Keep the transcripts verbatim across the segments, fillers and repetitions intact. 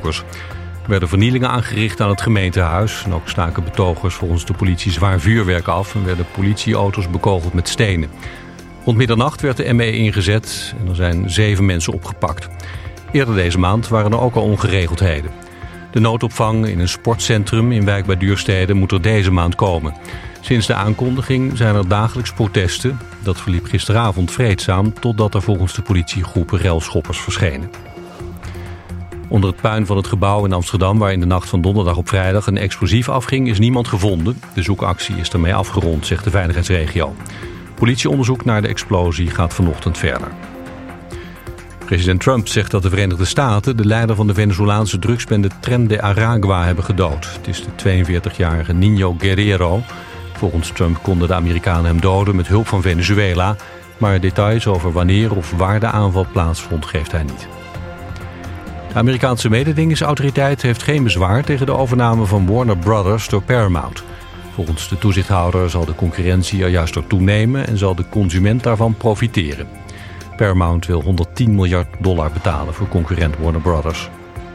betogers. Er werden vernielingen aangericht aan het gemeentehuis. En ook staken betogers volgens de politie zwaar vuurwerk af en werden politieauto's bekogeld met stenen. Rond middernacht werd de M E ingezet en er zijn zeven mensen opgepakt. Eerder deze maand waren er ook al ongeregeldheden. De noodopvang in een sportcentrum in Wijk bij Duurstede moet er deze maand komen. Sinds de aankondiging zijn er dagelijks protesten. Dat verliep gisteravond vreedzaam totdat er volgens de politie groepen relschoppers verschenen. Onder het puin van het gebouw in Amsterdam, waar in de nacht van donderdag op vrijdag een explosief afging, is niemand gevonden. De zoekactie is daarmee afgerond, zegt de veiligheidsregio. Politieonderzoek naar de explosie gaat vanochtend verder. President Trump zegt dat de Verenigde Staten de leider van de Venezolaanse drugsbende Tren de Aragua hebben gedood. Het is de tweeënveertigjarige Niño Guerrero. Volgens Trump konden de Amerikanen hem doden met hulp van Venezuela, maar details over wanneer of waar de aanval plaatsvond geeft hij niet. De Amerikaanse mededingingsautoriteit heeft geen bezwaar tegen de overname van Warner Brothers door Paramount. Volgens de toezichthouder zal de concurrentie er juist door toenemen en zal de consument daarvan profiteren. Paramount wil honderdtien miljard dollar betalen voor concurrent Warner Brothers.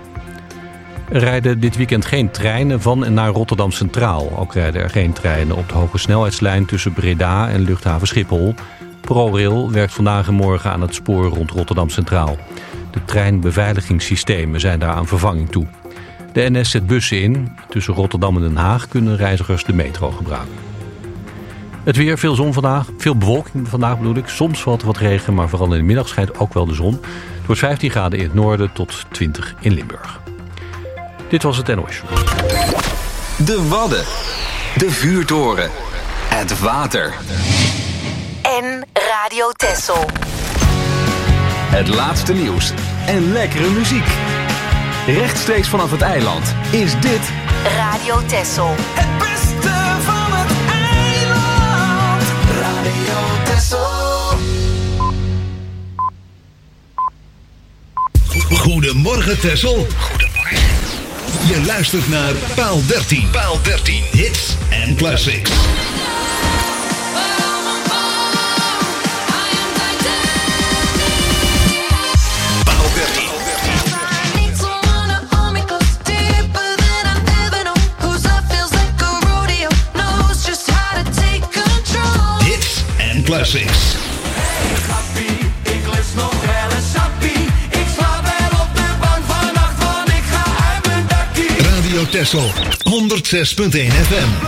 Er rijden dit weekend geen treinen van en naar Rotterdam Centraal. Ook rijden er geen treinen op de hoge snelheidslijn tussen Breda en luchthaven Schiphol. ProRail werkt vandaag en morgen aan het spoor rond Rotterdam Centraal. De treinbeveiligingssystemen zijn daar aan vervanging toe. De N S zet bussen in. Tussen Rotterdam en Den Haag kunnen reizigers de metro gebruiken. Het weer, veel zon vandaag. Veel bewolking vandaag bedoel ik. Soms valt er wat regen, maar vooral in de middag schijnt ook wel de zon. Het wordt vijftien graden in het noorden tot twintig in Limburg. Dit was het N O S. De Wadden. De Vuurtoren. Het water. En Radio Texel. Het laatste nieuws en lekkere muziek. Rechtstreeks vanaf het eiland is dit Radio Texel. Het beste van het eiland. Radio Texel. Goedemorgen Texel. Goedemorgen. Je luistert naar Paal dertien. Paal dertien. Hits en classics. Classics. Hey grappie, ik lust nog wel een sappie. Ik slaap wel op de bank vannacht, want ik ga uit mijn dakkie. Radio Texel, honderd zes punt één F M.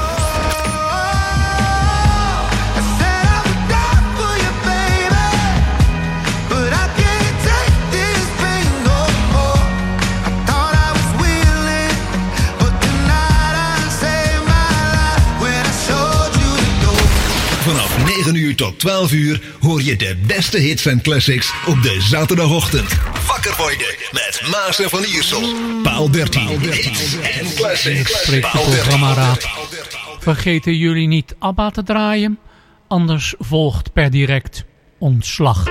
negen uur tot twaalf uur hoor je de beste hits en classics op de zaterdagochtend. Wakker worden met Maas en Van Iersel. Paal dertien. Hits en classics. Spreekt de programmaraad. Vergeten jullie niet ABBA te draaien? Anders volgt per direct ontslag.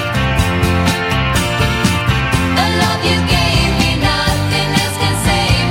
Save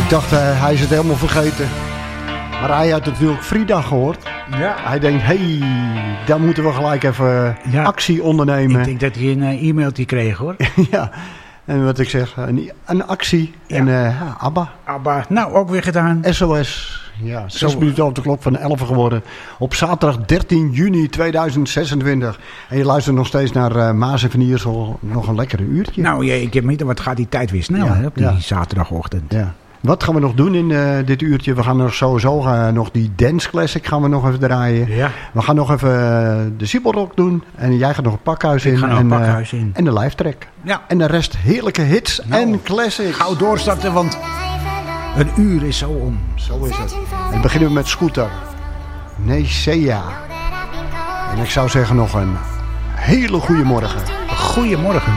ik dacht, uh, hij is het helemaal vergeten. Maar hij had natuurlijk Frida gehoord. Ja. Hij denkt, hé, hey, daar moeten we gelijk even ja. actie ondernemen. Ik denk dat hij een uh, e-mailtje kreeg, hoor. Ja, en wat ik zeg, een, een actie. Ja. En uh, ja, ABBA. ABBA, nou ook weer gedaan. S O S. Ja, zes Zo. minuten op de klok van elf geworden. Op zaterdag dertien juni tweeduizend zesentwintig. En je luistert nog steeds naar uh, Maas en Van Iersel. Nog een lekkere uurtje. Nou, ja, ik heb niet, wat gaat die tijd weer snel, ja, hè, op die ja. zaterdagochtend. Ja. Wat gaan we nog doen in uh, dit uurtje? We gaan nog sowieso uh, nog die Dance Classic gaan we nog even draaien. Ja. We gaan nog even uh, de Siebelrock doen. En jij gaat nog een pakhuis in. Ik ga nog en, een pakhuis uh, in. En de live track. Ja. En de rest heerlijke hits nou, en classics. Gauw doorstarten, want een uur is zo om. Zo is het. En beginnen we met Scooter. Nesea. En ik zou zeggen nog een hele goede morgen. Goedemorgen.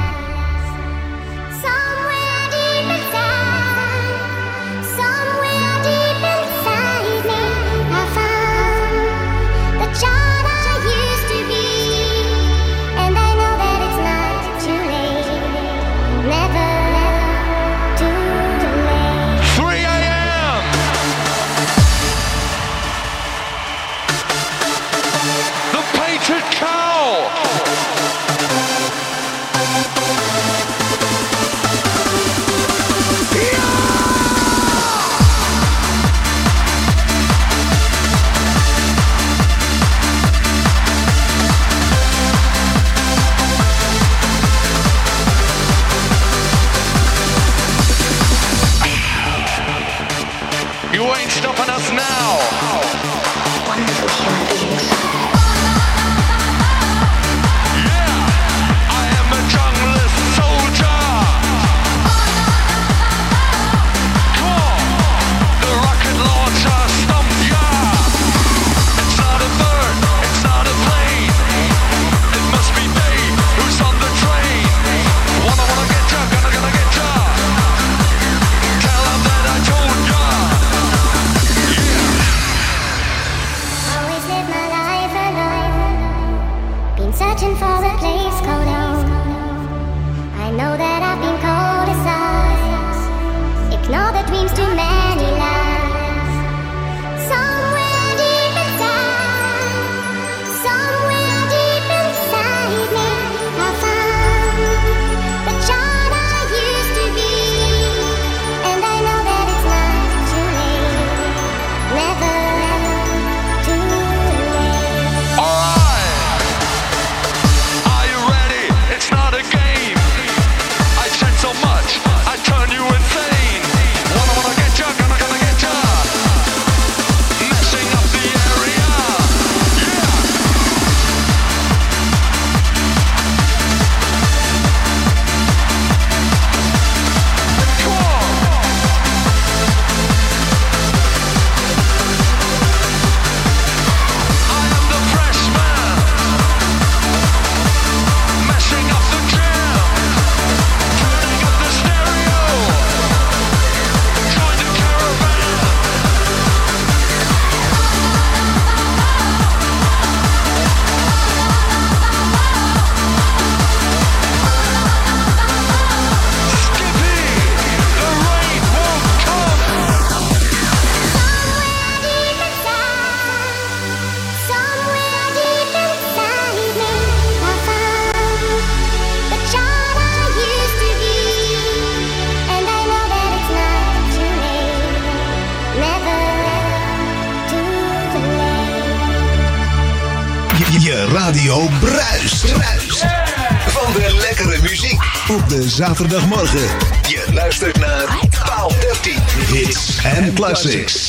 Radio bruist. bruist. Van de lekkere muziek op de zaterdagmorgen. Je luistert naar Paal dertien. Hits en classics.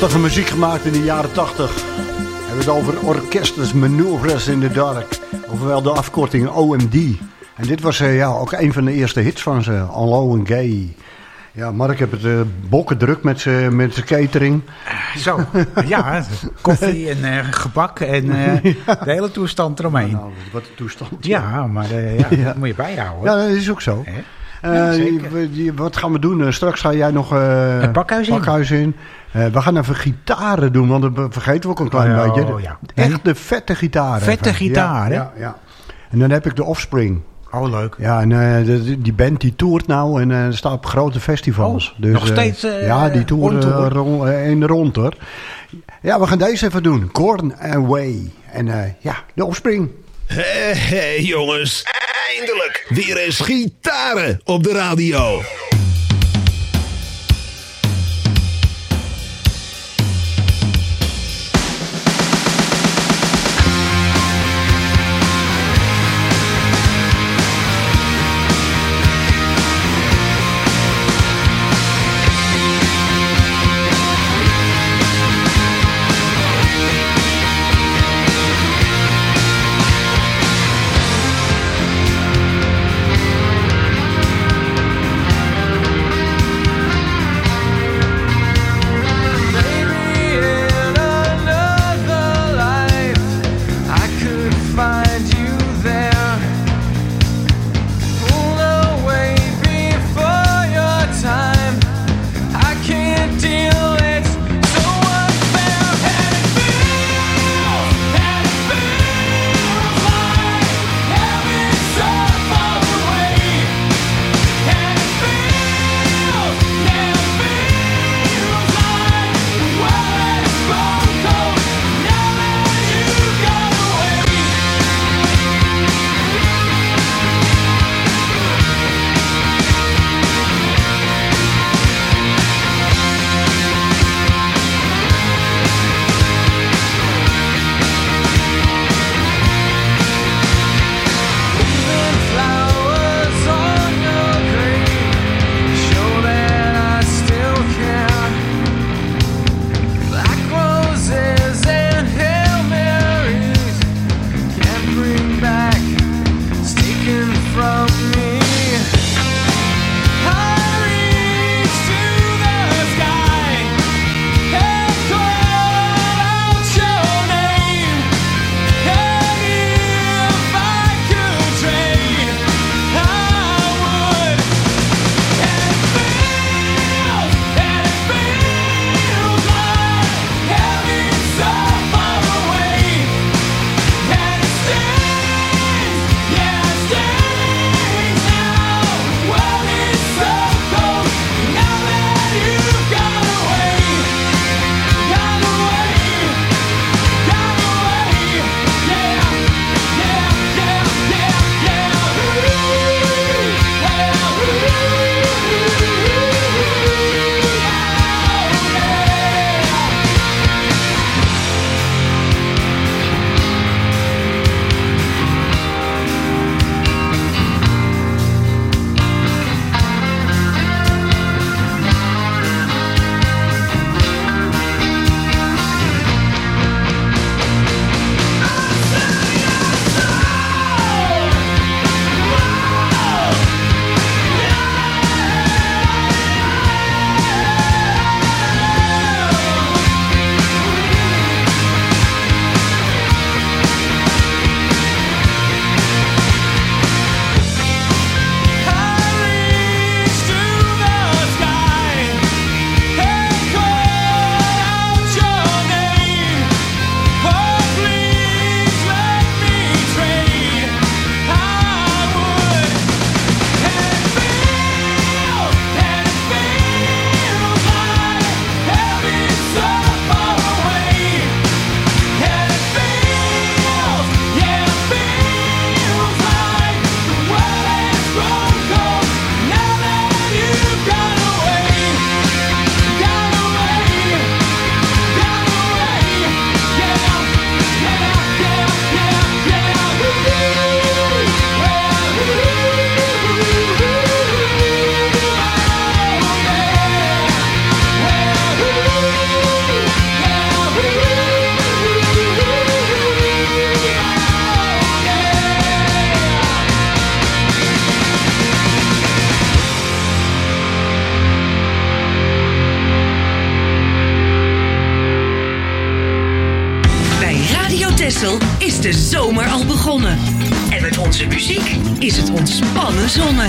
Prachtige muziek gemaakt in de jaren tachtig. We hebben het over Orchestras Manoeuvres in the Dark. Ofwel de afkorting O M D. En dit was uh, ja, ook een van de eerste hits van ze. Low and Gay. Ja, Mark heeft het uh, bokken druk met zijn met catering. Uh, zo, ja. Koffie en uh, gebak en uh, ja. de hele toestand eromheen. Nou, wat een toestand. Ja, maar uh, ja, ja. dat moet je bijhouden. Ja, dat is ook zo. Hè? Uh, ja, wat gaan we doen? Uh, straks ga jij nog uh, het pakhuis in. Pakhuis in. Uh, we gaan even gitaren doen, want dat vergeten we ook een klein oh, beetje. Ja. Echt de vette gitaren. Vette even. gitaar, hè? Ja, ja. En dan heb ik de Offspring. Oh, leuk. Ja, en uh, de, die band die toert nou en uh, staat op grote festivals. Oh, dus, nog steeds uh, ja, die toert uh, rond, uh, in de rond hoor. Ja, we gaan deze even doen. Corn Away. En uh, ja, de Offspring. Hé, hey, hey, jongens. Eindelijk weer eens gitaren op de radio. Texel is de zomer al begonnen. En met onze muziek is het ontspannen zonne.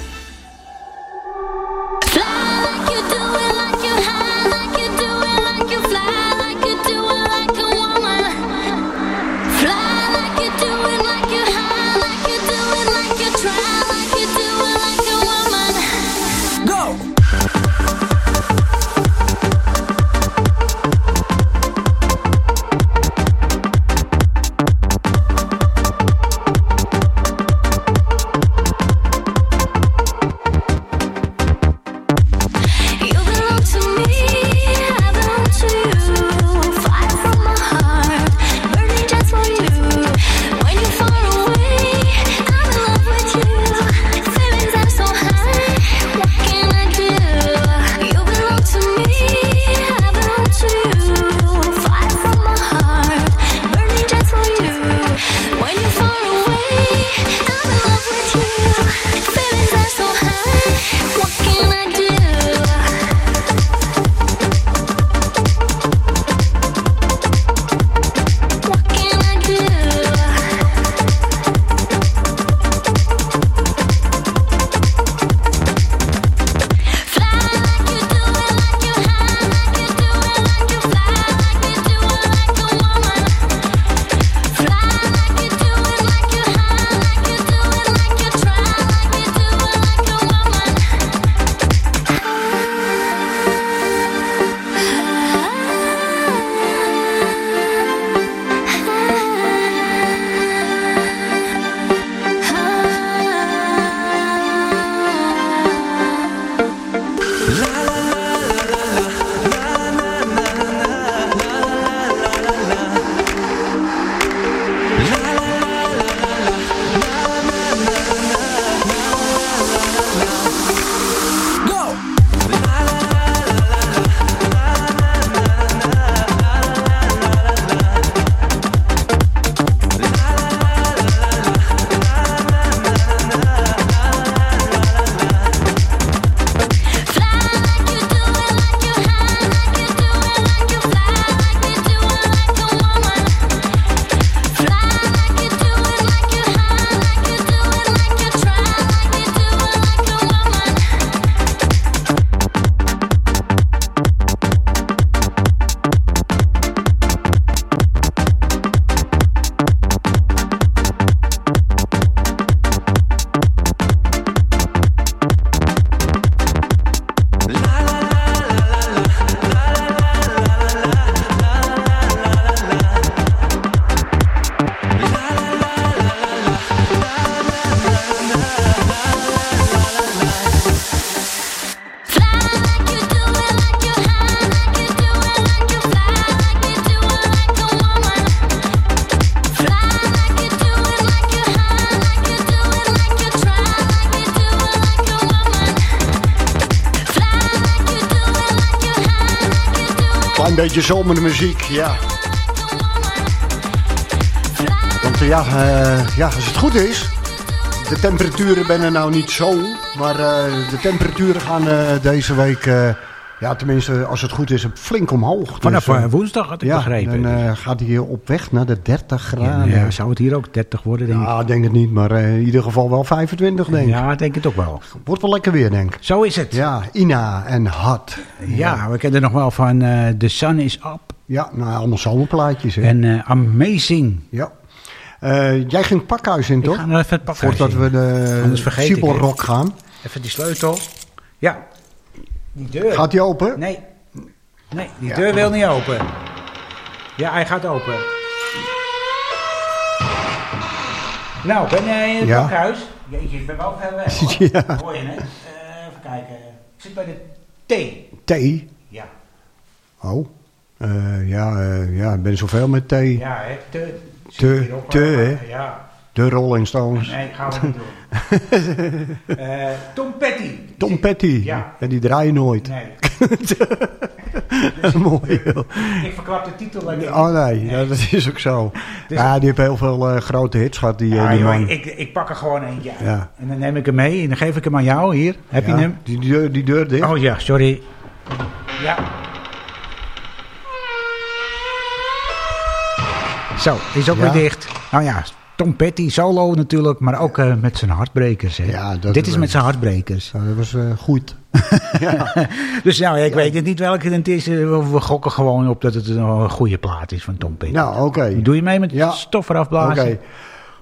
Beetje zomermuziek, ja. Want ja, uh, ja, als het goed is, de temperaturen ben er nou niet zo, maar uh, de temperaturen gaan uh, deze week, uh, ja tenminste als het goed is, flink omhoog. Vanaf dus, uh, woensdag had ik ja, begrepen. Dan uh, gaat hij op weg naar de dertig graden. Ja, ja, zou het hier ook dertig worden, denk ik? Ja, denk het niet, maar uh, in ieder geval wel vijfentwintig, denk ik. Ja, denk het ook wel. Wordt wel lekker weer, denk ik. Zo is het. Ja, Ina en Hot. Ja, ja, we kennen nog wel van uh, The Sun is Up. Ja, nou allemaal zomerplaatjes. Hè. En uh, Amazing. Ja. Uh, jij ging het pakhuis in, toch? Ik ga nou even het pakhuis Voordat in. we de Sibelrock gaan. Even die sleutel. Ja. Die deur. Gaat die open? Nee. Nee, die ja. deur wil niet open. Ja, hij gaat open. Nou, ben jij in het ja. pakhuis? Jeetje, ik ben wel ver weg, hoor. Ja. Hoor je, hè? Uh, even kijken. Ik zit bij de thee. Thee? Ja. Oh. Uh, ja, uh, ja, ik ben zoveel met thee. Ja, hè. Te. Te, te, hè. Ja. De Rolling Stones. Nee, gaan we niet doen. uh, Tom Petty. Tom Petty. Ja. En die draaien nooit. Nee. Dus, mooi, joh. Ik verklap de titel alleen. Oh nee, nee. Ja, dat is ook zo. Dus, ja, die heeft heel veel uh, grote hits gehad, die, ja, die man. Joh, ik, ik pak er gewoon eentje. Ja. En dan neem ik hem mee en dan geef ik hem aan jou. Hier, heb ja, je hem? Die deur, die deur dicht. Oh ja, sorry. Ja. Zo, is ook Ja. weer dicht. Nou ja, Tom Petty, solo natuurlijk, maar ook uh, met zijn Hartbrekers. Hè. Ja, dat Dit is met zijn Hartbrekers. Ja, dat was uh, goed. Ja. Dus nou, ik ja. weet het niet welke het is. We gokken gewoon op dat het een goede plaat is van Tom Petty. Nou, oké. Okay. Doe je mee met ja. stof eraf blazen? Oké. Okay.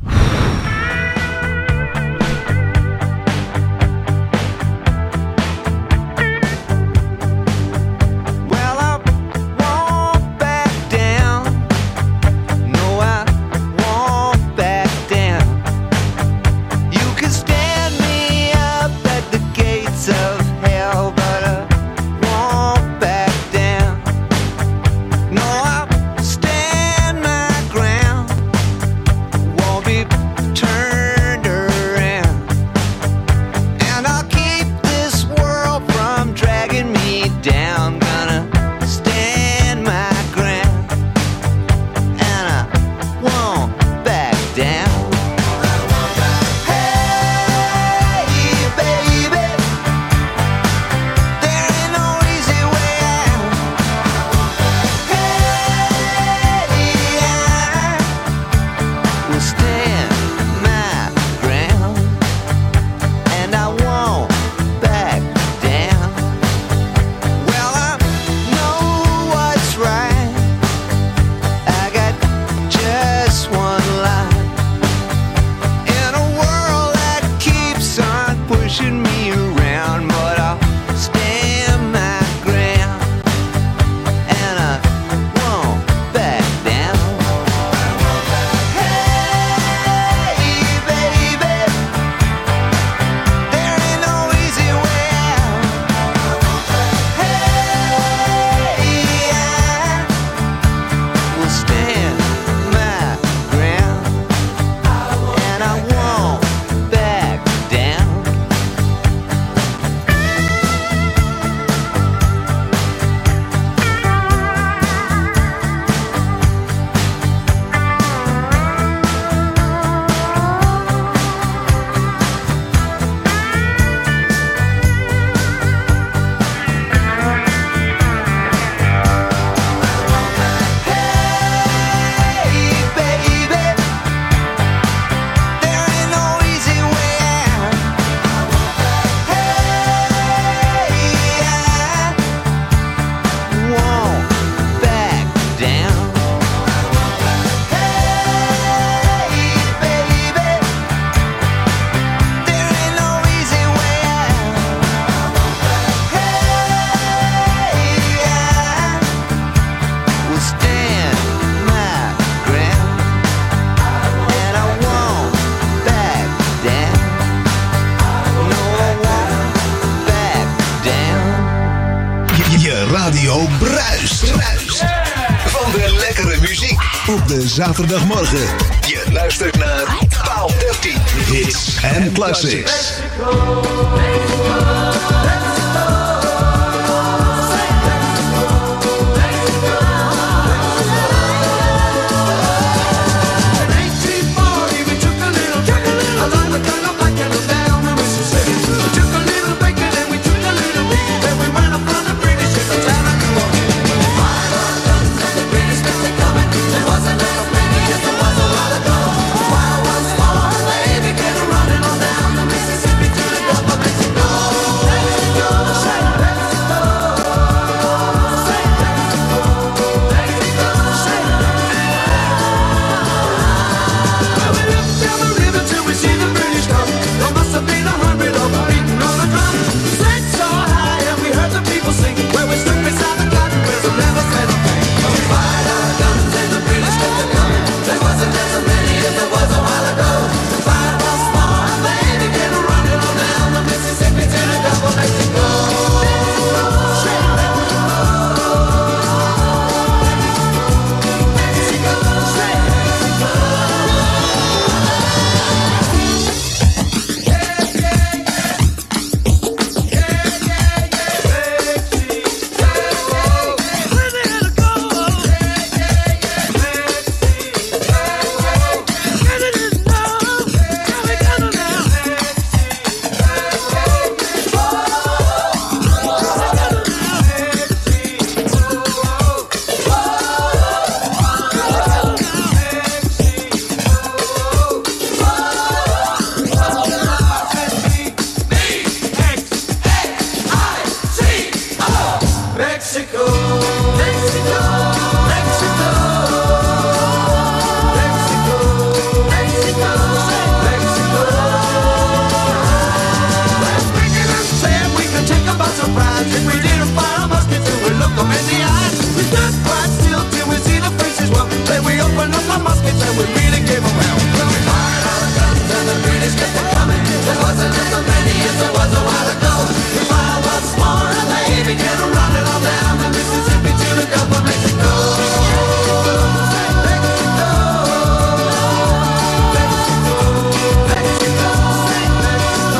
Radio Bruist. Bruist. Van de lekkere muziek op de zaterdagmorgen. Je luistert naar Paal dertien. Hits en classics. Mississippi to the Gulf of Mexico. Mexico, Mexico, Mexico, Mexico, Mexico, Mexico. Well, speaking of Sam, we could take them by surprise. If we didn't fire a musket, till we look them in the eyes. We stood quite still till we see the faces. Well, then we opened up our muskets and we really gave them hell. Well, we fired our guns and the British kept it coming. There wasn't as many as there was a while ago. The fire was small and they began to run it all down the Mississippi to the Gulf of Mexico. Mexico, Mexico, Mexico, Mexico.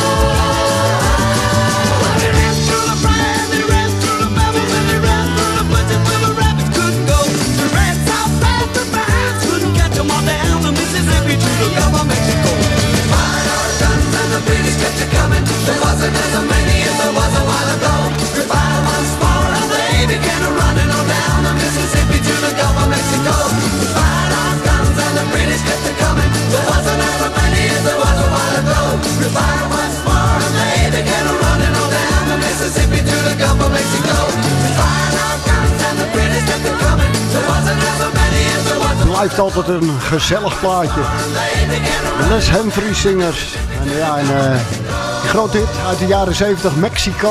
Well, they ran through the brand, they ran through the mountains, and they ran through the places where the rabbits couldn't go. They ran so fast that my hands couldn't catch them all down the Mississippi to the Gulf of Mexico. We fired our guns and the British kept it coming. There wasn't as many as there was a while ago. We fired once more and they began to run it all down the Mississippi to the Gulf of Mexico. We fired our guns and the British kept it coming. There wasn't as many as there was a while ago. We fired once more and they began to run it all down the Mississippi to the Gulf of Mexico. We fired our guns and the British kept it coming. There wasn't as many as there was a while ago. Het blijft altijd een gezellig plaatje. De Les Humphrey Singers. En ja, een uh, groot hit uit de jaren zeventig, Mexico.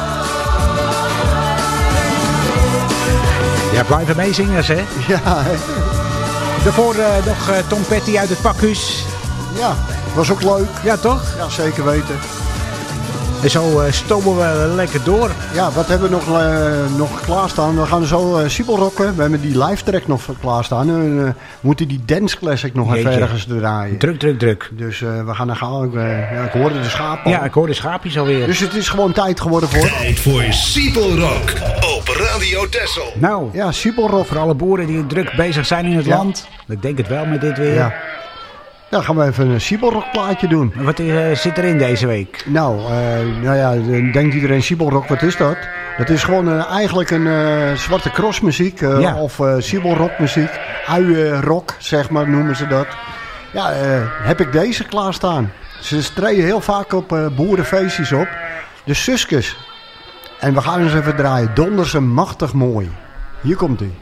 Ja, blijven meezingers, hè? Ja, hè? Daarvoor uh, nog uh, Tom Petty uit het Pakhuis. Ja, was ook leuk. Ja, toch? Ja, zeker weten. En zo uh, stomen we lekker door. Ja, wat hebben we nog, uh, nog klaarstaan? We gaan zo uh, Siebelrocken. We hebben die live track nog klaarstaan. En uh, we moeten die dance classic nog Jeetje. even ergens draaien. Druk, druk, druk. Dus uh, we gaan naar gaan. Uh, ja, ik hoorde de schapen al. Ja, ik hoor de schaapjes alweer. Dus het is gewoon tijd geworden voor... Tijd voor Siebelrock op Radio Texel. Nou, ja, Siebelrock. Voor alle boeren die druk bezig zijn in het ja. land. Ik denk het wel met dit weer. Ja. Dan gaan we even een Siebelrock plaatje doen. Wat uh, zit erin deze week? Nou, uh, nou ja, denkt iedereen Siebelrock, wat is dat? Dat is gewoon uh, eigenlijk een uh, zwarte crossmuziek uh, ja. of uh, Siebelrockmuziek. Uienrock, zeg maar, noemen ze dat. Ja, uh, heb ik deze klaarstaan. Ze treden heel vaak op uh, boerenfeestjes op. De Suskes. En we gaan eens even draaien. Donderse machtig mooi. Hier komt ie.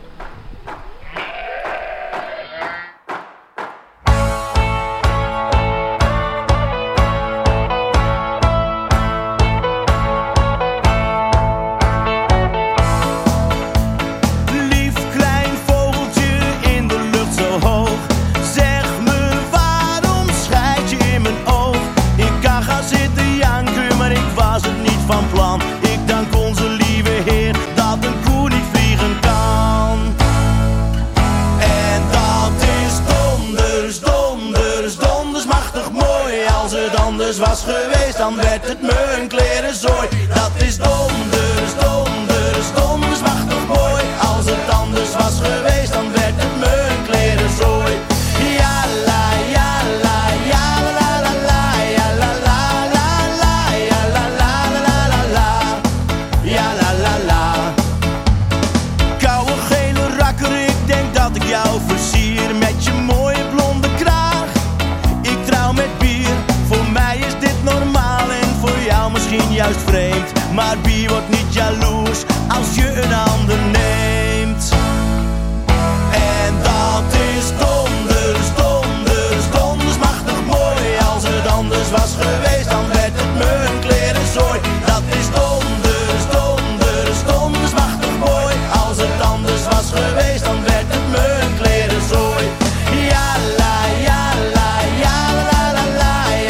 Was geweest, dan werd het me een klerenzooi. Dat is donders, donders, donders machtig mooi. Als het anders was geweest, dan werd het me een klerenzooi. Ja la, ja la, ja la la la, ja la la la la, ja la la la la la, ja la la la. Koude gele rakker, ik denk dat ik jou versier met je mooie blonde kraag. Ik trouw met bier. Voor mij is dit normaal en voor jou misschien juist vreemd. Maar bier wordt niet jaloers als je een ander neemt. En dat is donders, donders, donders machtig mooi. Als het anders was geweest, dan werd het me een klerenzooi. Dat is donders, donders, donders machtig mooi. Als het anders was geweest, dan werd het me een klerenzooi. Ja la, ja la, ja la la la.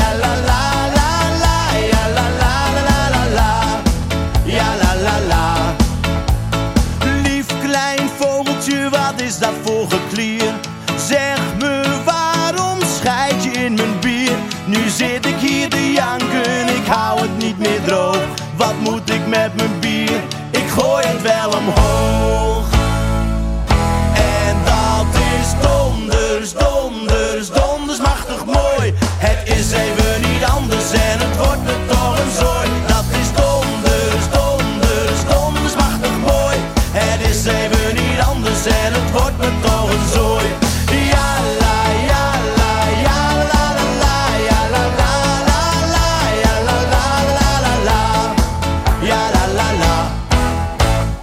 Wat is dat voor geklier? Zeg me, waarom scheid je in mijn bier? Nu zit ik hier te janken, ik hou het niet meer droog. Wat moet ik met mijn bier? Ik gooi het wel omhoog. En dat is donders, donders, donders machtig mooi. Het is even niet anders en het wordt me toch een zooi. Dat is donders, donders, donders machtig mooi. Het is even niet anders en het wordt me toch een zooi. Ja la, ja la, ja la la la, ja la la la la, ja la la la la la, ja la la la.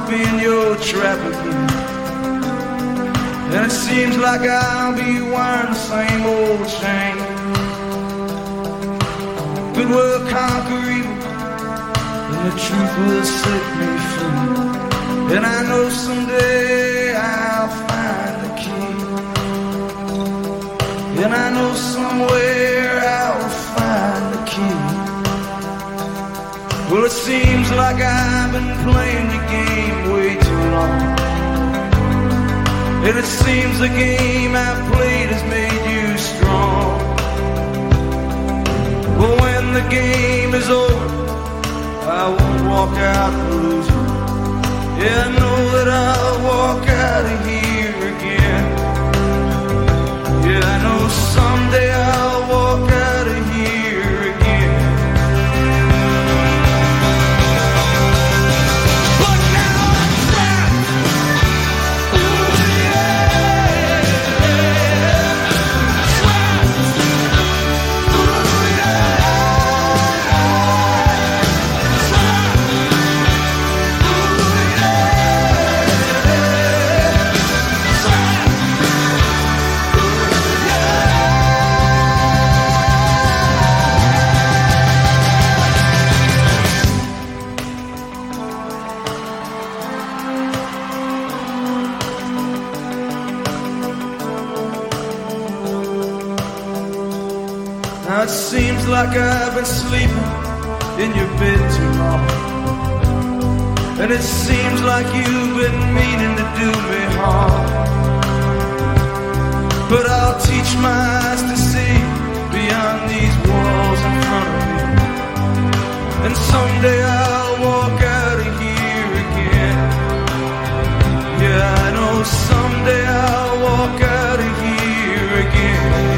up in your trap again. And it seems like I'll be wearing the same old chain. Good will conquer evil, and the truth will set me free. And I know someday I'll find the key. And I know somewhere I'll find the key. Well, it seems like I've been playing the game way too long. And it seems the game I've played has made you strong. But when the game is over, I won't walk out the loser. Yeah, I know that I'll walk out of here again. Yeah, I know someday I'll walk out of here again. But now I'm trapped. Ooh, yeah. Trapped. Ooh, yeah. Now it seems like I've been sleeping in your bed too long. And it seems like you've been meaning to do me harm. But I'll teach my eyes to see beyond these walls in front of me. And someday I'll walk out of here again. Yeah, I know someday I'll walk out of here again.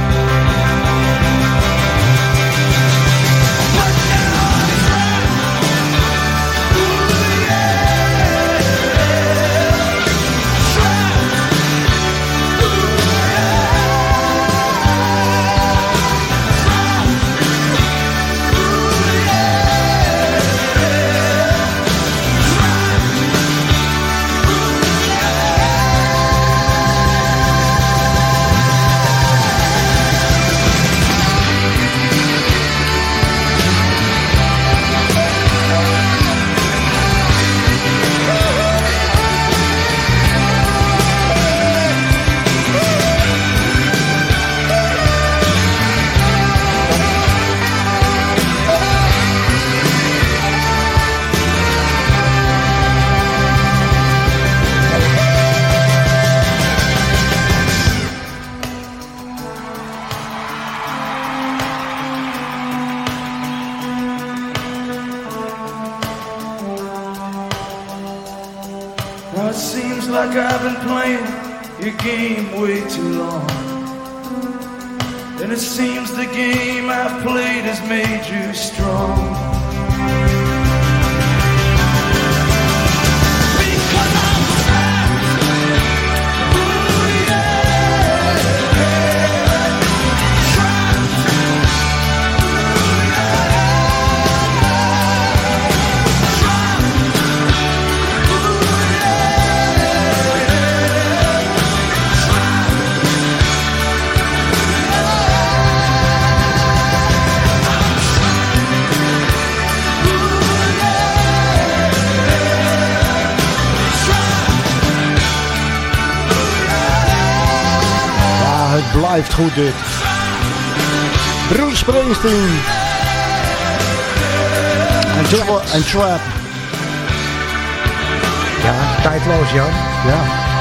Now it seems like I've been playing your game way too long. And it seems the game I've played has made you strong. Het blijft goed dit. Bruce Springsteen. En Trouble and Trap. Ja, tijdloos Jan. Ja.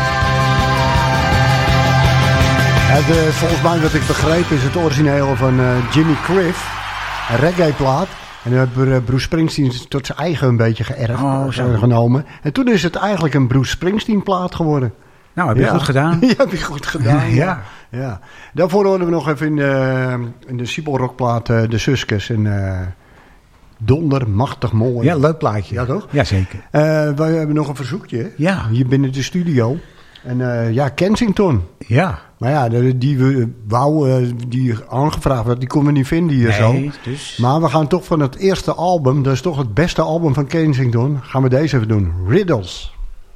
Het, uh, volgens mij wat ik begreep is het origineel van uh, Jimmy Cliff. Een reggae plaat. En dan heeft Bruce Springsteen tot zijn eigen een beetje geërfd oh, genomen. En toen is het eigenlijk een Bruce Springsteen plaat geworden. Nou, heb je ja. goed gedaan. Ja, heb je goed gedaan. ja. ja. Daarvoor hoorden we nog even in de, in de Siebelrockplaat uh, de Suskes. En uh, donder, machtig mooi. Ja, leuk plaatje. Ja, toch? Jazeker. Uh, wij hebben nog een verzoekje. Ja. Hier binnen de studio. En uh, ja, Kensington. Ja. Maar ja, die, die wou, uh, die aangevraagd werd, die konden we niet vinden hier nee, zo. Dus... Maar we gaan toch van het eerste album, dat is toch het beste album van Kensington, gaan we deze even doen. Riddles.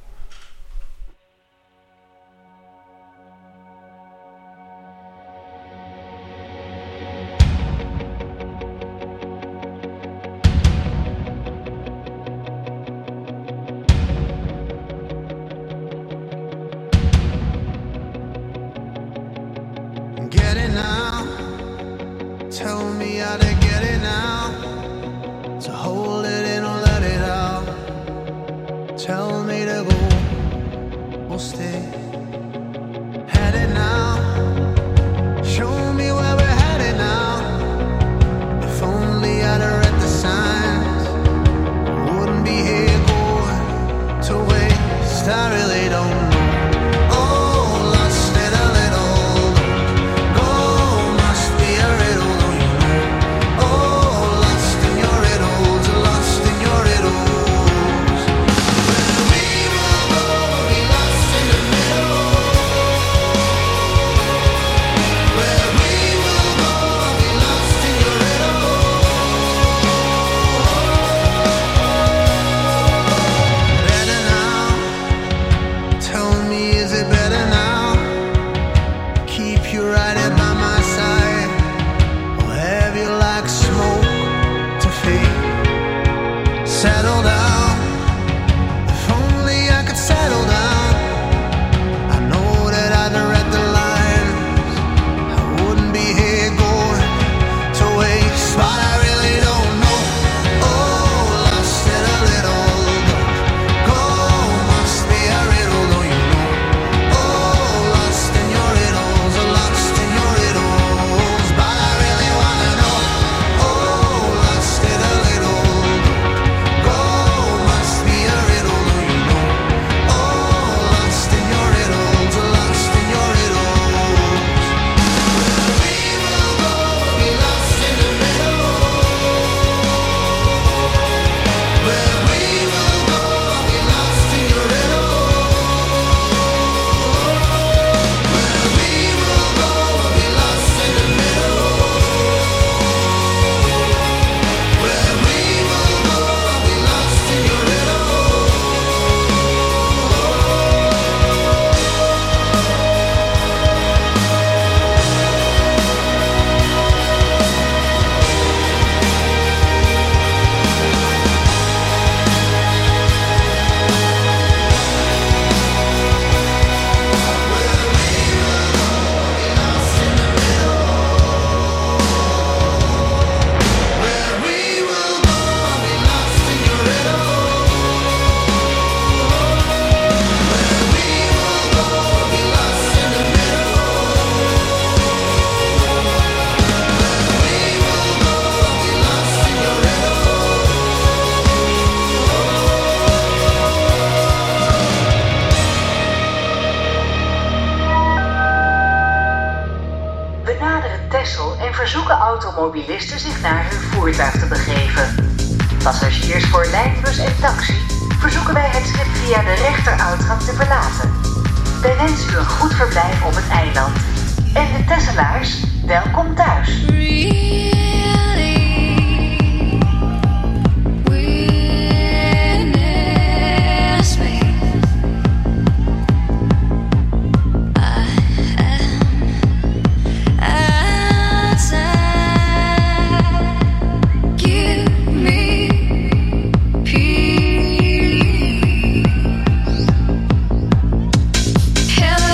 automobilisten zich naar hun voertuig te begeven. Passagiers voor lijnbus en taxi verzoeken wij het schip via de rechteruitgang te verlaten. Wij wensen u een goed verblijf op het eiland. En de Tesselaars, welkom thuis.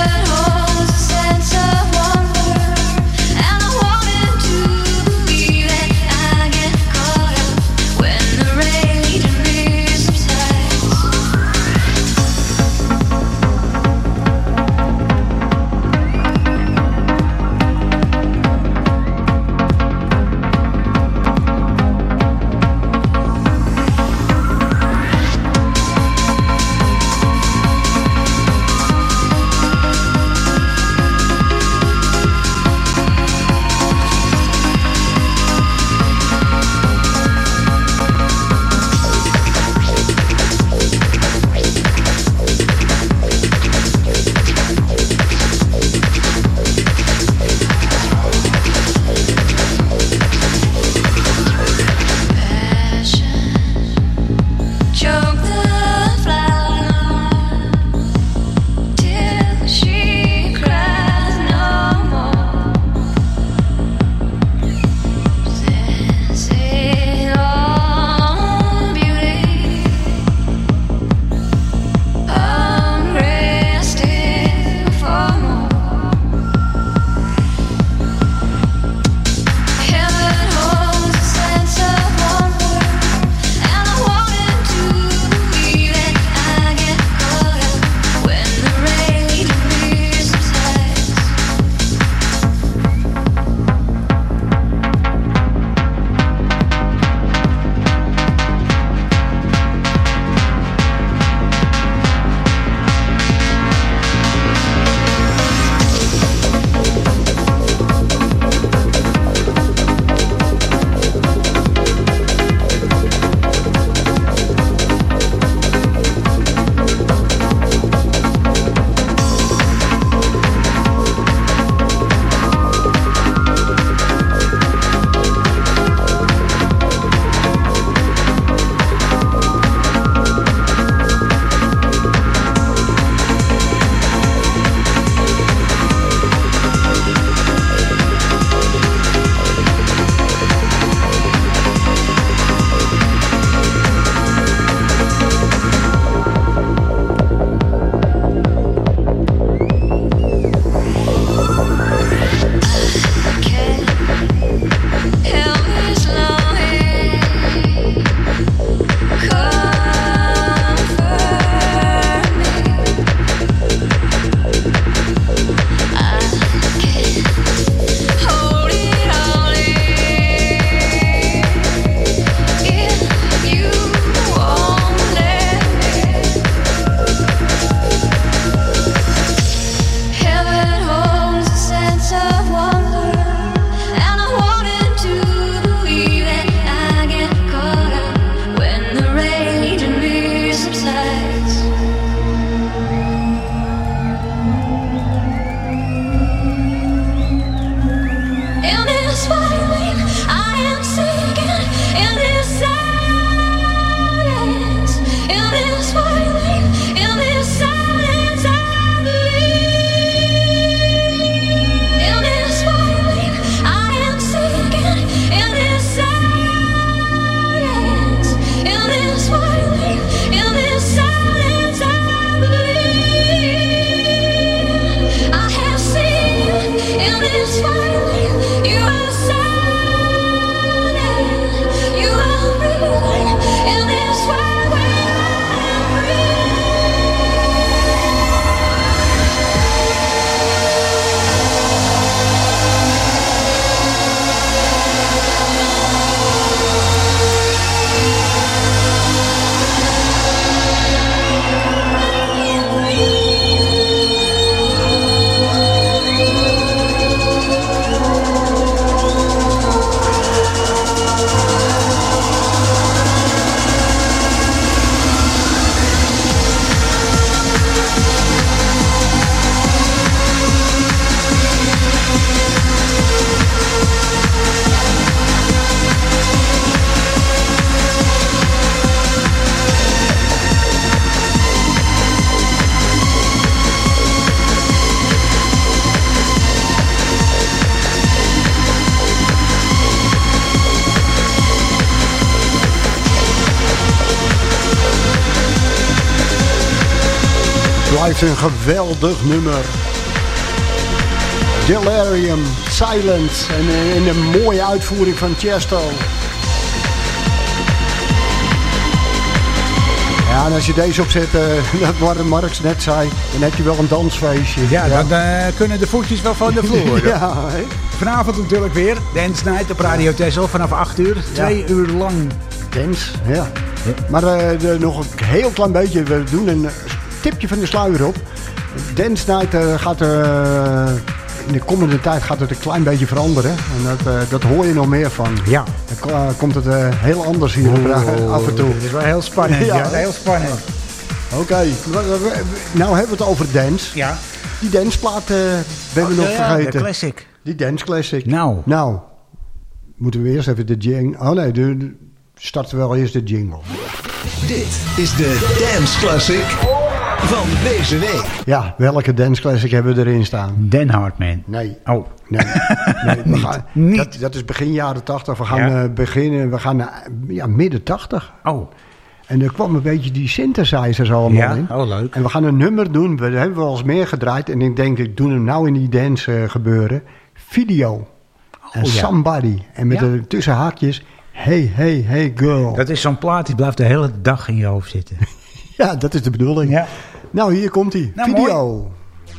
Heaven holds a sense of wonder, and I wanted to be there. blijft een geweldig nummer. Delirium, Silence en in een mooie uitvoering van Tiesto. Ja, en als je deze opzet, uh, wat Marks net zei, dan heb je wel een dansfeestje. Ja, ja. dan uh, kunnen de voetjes wel van de vloer. Ja, he? Vanavond natuurlijk weer, Dance Night op Radio Texel vanaf acht uur. Twee ja. uur lang. Dance, ja. ja. Maar uh, de, nog een heel klein beetje, we doen een tipje van de sluier op. Dance Night uh, gaat er... Uh, in de komende tijd gaat het een klein beetje veranderen. En dat, uh, dat hoor je nog meer van. Ja. Dan uh, komt het uh, heel anders hier op, uh, af en toe. Het is wel heel spannend. ja, ja, heel spannend. Oké, okay. Nou hebben we het over dance. Ja. Die danceplaat uh, hebben we oh, nog ja, vergeten. De classic. Die dance classic. Nou. Nou, moeten we eerst even de jingle... Oh nee, de, de, starten we wel eerst de jingle. Dit is de Dance Classic van deze week. Ja, welke dance classic hebben we erin staan? Den Hartman. Nee. Oh. Nee, nee we gaan, Niet. Dat, dat is begin jaren tachtig. We gaan ja. uh, beginnen, we gaan naar ja, midden tachtig. Oh. En er kwam een beetje die synthesizers allemaal ja? in. Oh, leuk. En we gaan een nummer doen, we hebben wel eens meer gedraaid. En ik denk, ik doe hem nou in die dance uh, gebeuren. Video. Oh, en ja. Somebody. En met ja? de tussenhaakjes, hey, hey, hey girl. Dat is zo'n plaat, die blijft de hele dag in je hoofd zitten. Ja, dat is de bedoeling. Ja. Nou, hier komt hij. Nou, Video. Mooi.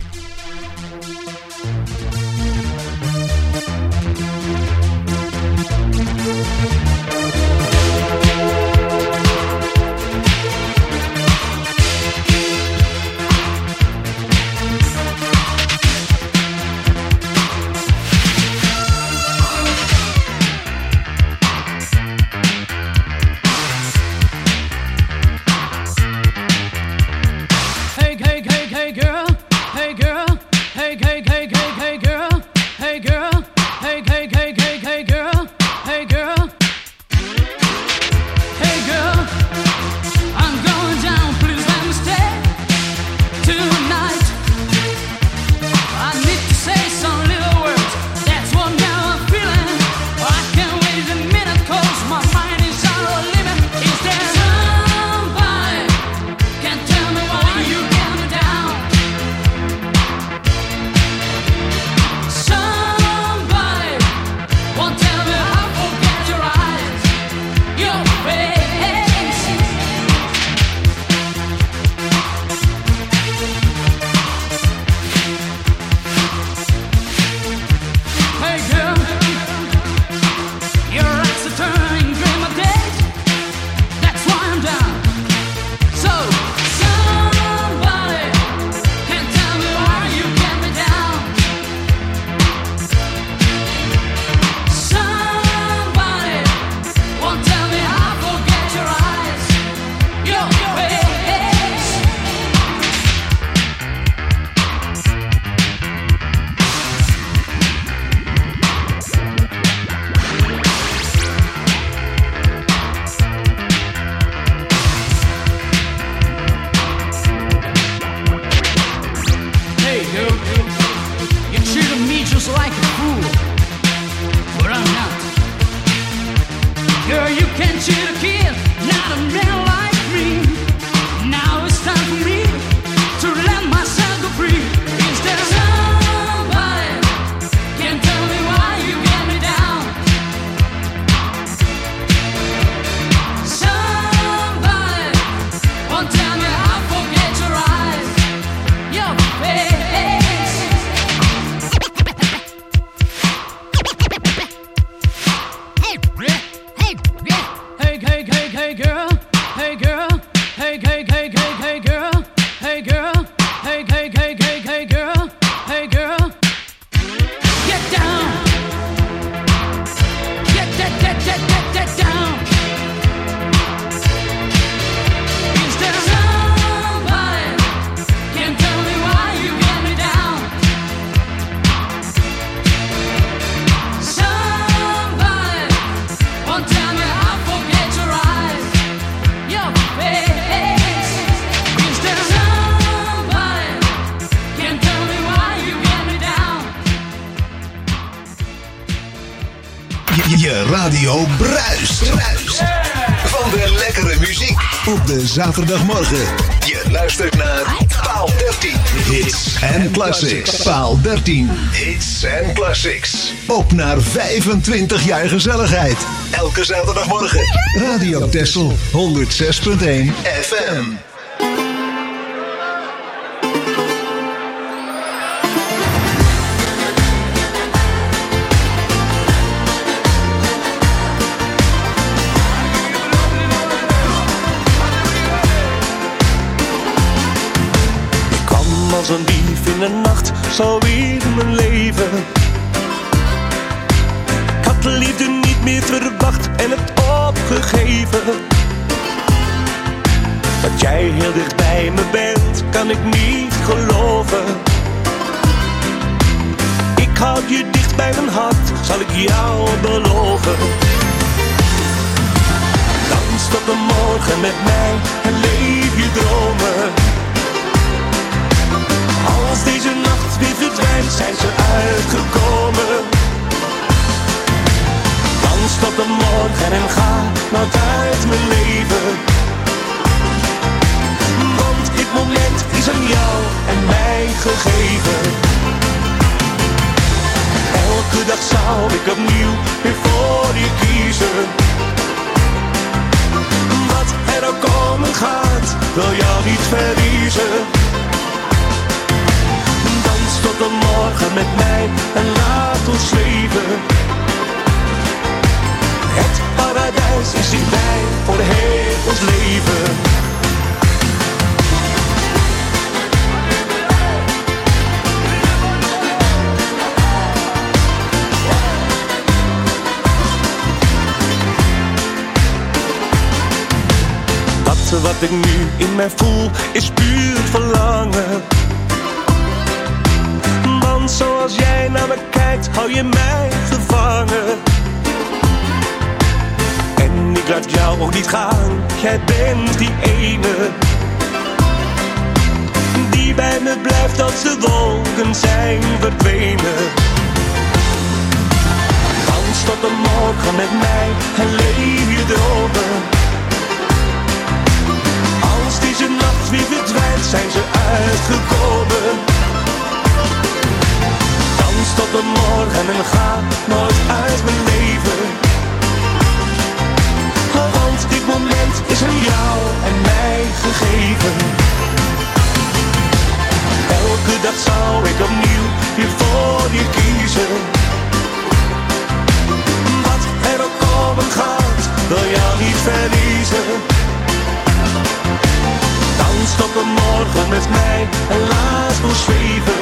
Je radio bruist. bruist. Van de lekkere muziek op de zaterdagmorgen. Je luistert naar Paal dertien. Hits en Classics. Paal dertien. Hits en Classics. Op naar vijfentwintig jaar gezelligheid. Elke zaterdagmorgen. Radio Texel honderd zes punt één F M. Als een dief in de nacht, zo weer mijn leven. Ik had de liefde niet meer verwacht en het opgegeven. Dat jij heel dicht bij me bent, kan ik niet geloven. Ik houd je dicht bij mijn hart, zal ik jou beloven. Dans tot de morgen met mij en leef je dromen. Als deze nacht weer verdwijnt, zijn ze uitgekomen. Dans tot de morgen en ga nooit uit mijn leven. Want dit moment is aan jou en mij gegeven. Elke dag zou ik opnieuw weer voor je kiezen. Wat er ook komen gaat, wil jou niet verliezen. Tot de morgen met mij en laat ons leven. Het paradijs is dichtbij voor heel ons leven. Dat wat ik nu in mij voel is puur verlangen. Zoals jij naar me kijkt, hou je mij gevangen. En ik laat jou ook niet gaan, jij bent die ene die bij me blijft als de wolken zijn verdwenen. Dans tot de morgen met mij en leef je dromen. Als deze nacht weer verdwijnt, zijn ze uitgekomen. Tot de morgen en ga nooit uit mijn leven. Want dit moment is aan jou en mij gegeven. Elke dag zou ik opnieuw weer voor je kiezen. Wat er ook komen gaat, wil jou niet verliezen. Dans tot de morgen met mij en laat ons zweven.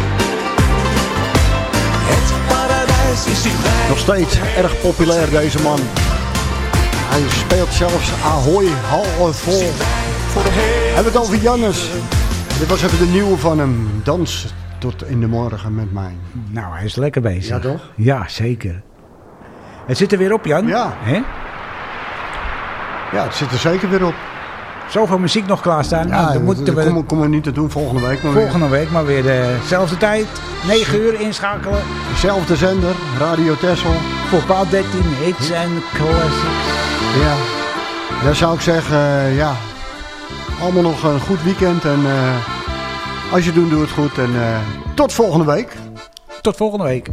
Nog steeds erg populair deze man. Hij speelt zelfs Ahoy half vol. We hebben het over Jannes. Dit was even de nieuwe van hem. Dans tot in de morgen met mij. Nou, hij is lekker bezig. Ja, toch? Ja, zeker. Het zit er weer op, Jan. Ja. He? Ja, het zit er zeker weer op. Zoveel muziek nog klaarstaan. Ja, nou, dan dat moeten we... kom, kom we niet te doen volgende week. Maar volgende weer. week maar weer dezelfde tijd. negen uur inschakelen. Dezelfde zender, Radio Texel. Voor paal dertien, hits en classics. Ja, daar zou ik zeggen, uh, ja, allemaal nog een goed weekend. En uh, als je het doet, doe het goed. En uh, tot volgende week. Tot volgende week.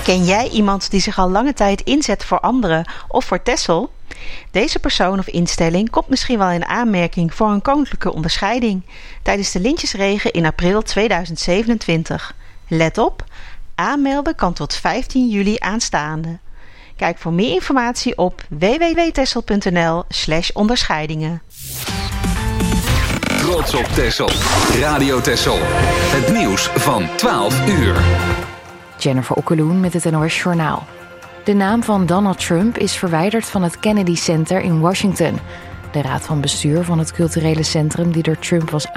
Ken jij iemand die zich al lange tijd inzet voor anderen of voor Texel? Deze persoon of instelling komt misschien wel in aanmerking voor een koninklijke onderscheiding tijdens de Lintjesregen in april tweeduizend zevenentwintig. Let op, aanmelden kan tot vijftien juli aanstaande. Kijk voor meer informatie op w w w punt texel punt n l slash onderscheidingen. Trots op Texel. Radio Texel. Het nieuws van twaalf uur. Jennifer Okkeloen met het N O S Journaal. De naam van Donald Trump is verwijderd van het Kennedy Center in Washington. De raad van bestuur van het culturele centrum die door Trump was